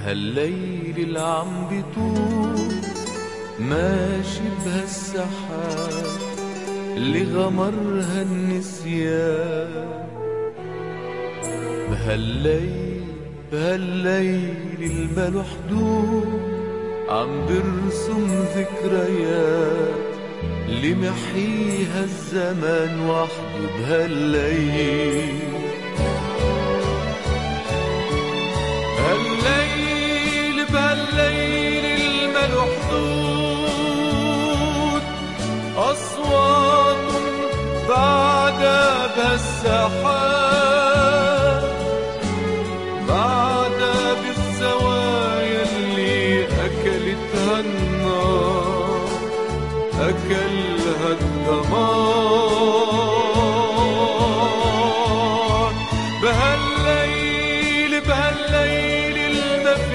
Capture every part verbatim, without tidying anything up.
بهالليل اللي عم بيطول ماشي بهالسحاب اللي غمرها النسيان. بهالليل بهالليل الملو حدود عم برسم ذكريات اللي محيها الزمان وحده. بهالليل بهالليل بهالليل الملو حدود أصوات بعدها بهالسحاب، بعدها بالزوايا اللي أكلتها النار أكلها الدمار. بهالليل بهالليل الما في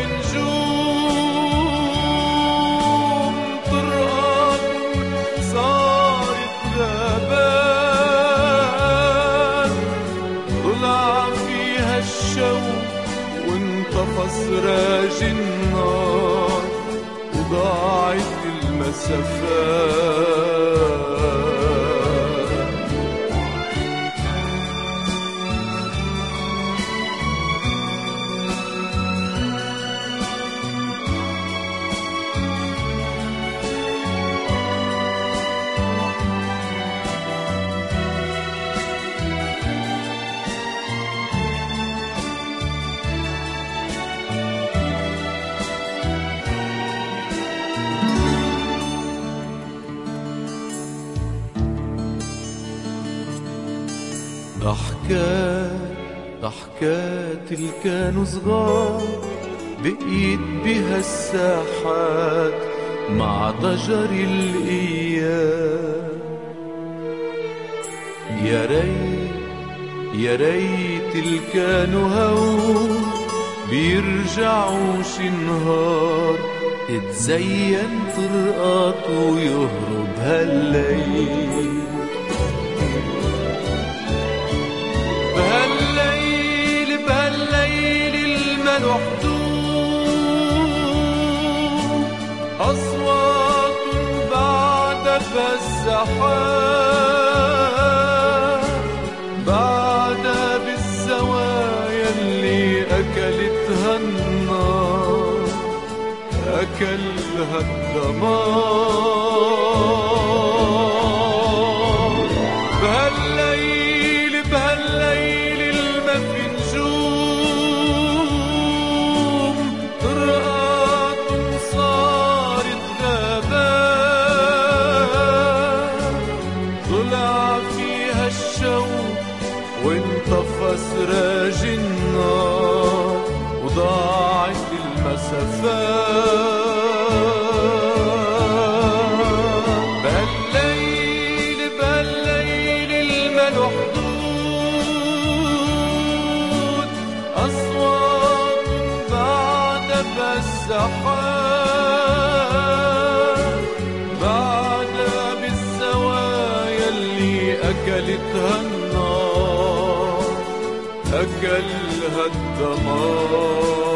نجوم طرقات صارت غابات، طلع فيها الشوق وانطفى سراج النار وضاعت المسافات. ضحكات ضحكات اللي كانوا صغار بقيت بها الساحات مع ضجر الأيام. يا ريت يا ريت اللي كانوا هون بيرجعوا شي نهار تتزين طرقات ويهرب هالليل. بهالليل بهالليل الملو حدود أصوات بعدها بهالسحاب، بعدها بالزوايا اللي أكلتها النار أكلها الدمار. بهالليل بهالليل الما في نجوم طرقات صارت غابات، طلع فيها الشوق وانطفى سراج النار وضاعت المسافات. بهالليل بهالليل الملو حدود أصوات بعدها بهالسحاب، بعدها بالزوايا اللي أكلتها النار أكلها الدمار.